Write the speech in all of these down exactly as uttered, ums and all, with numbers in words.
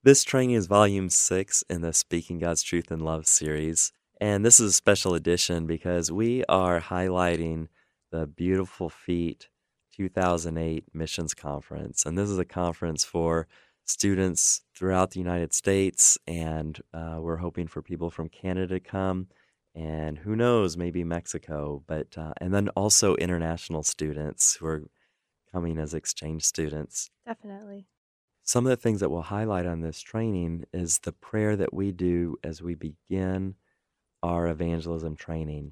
This training is volume six in the Speaking God's Truth in Love series. And this is a special edition because we are highlighting the Beautiful Feet two thousand eight Missions Conference. And this is a conference for students throughout the United States. And uh, we're hoping for people from Canada to come. And who knows, maybe Mexico. But uh, and then also international students who are coming as exchange students. Definitely. Some of the things that we'll highlight on this training is the prayer that we do as we begin our evangelism training.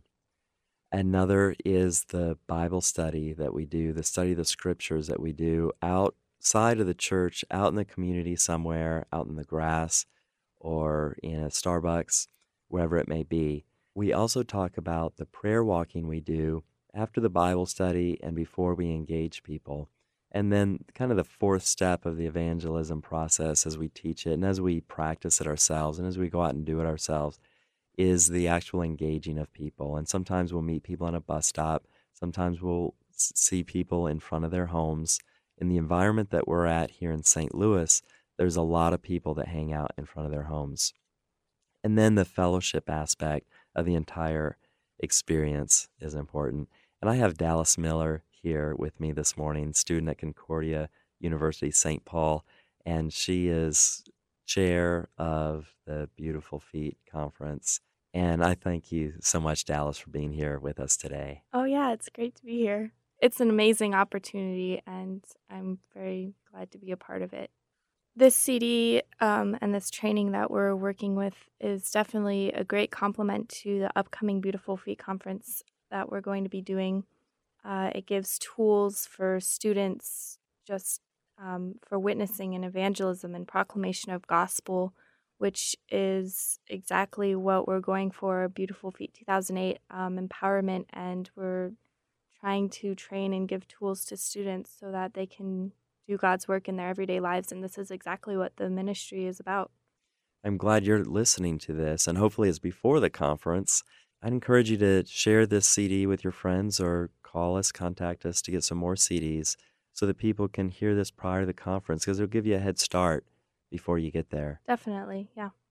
Another is the Bible study that we do, the study of the scriptures that we do outside of the church, out in the community somewhere, out in the grass or in a Starbucks, wherever it may be. We also talk about the prayer walking we do after the Bible study and before we engage people. And then kind of the fourth step of the evangelism process as we teach it and as we practice it ourselves and as we go out and do it ourselves is the actual engaging of people. And sometimes we'll meet people on a bus stop. Sometimes we'll see people in front of their homes. In the environment that we're at here in Saint Louis, there's a lot of people that hang out in front of their homes. And then the fellowship aspect of the entire experience is important. And I have Dallas Miller here with me this morning, student at Concordia University, Saint Paul, and she is chair of the Beautiful Feet Conference. And I thank you so much, Dallas, for being here with us today. Oh, yeah, it's great to be here. It's an amazing opportunity, and I'm very glad to be a part of it. This C D um, and this training that we're working with is definitely a great complement to the upcoming Beautiful Feet Conference that we're going to be doing. Uh, it gives tools for students just um, for witnessing and evangelism and proclamation of gospel, which is exactly what we're going for, Beautiful Feet two thousand eight um, empowerment, and we're trying to train and give tools to students so that they can do God's work in their everyday lives, and this is exactly what the ministry is about. I'm glad you're listening to this, and hopefully it's before the conference. I'd encourage you to share this C D with your friends or call us, contact us to get some more C Ds so that people can hear this prior to the conference because it'll give you a head start before you get there. Definitely, yeah.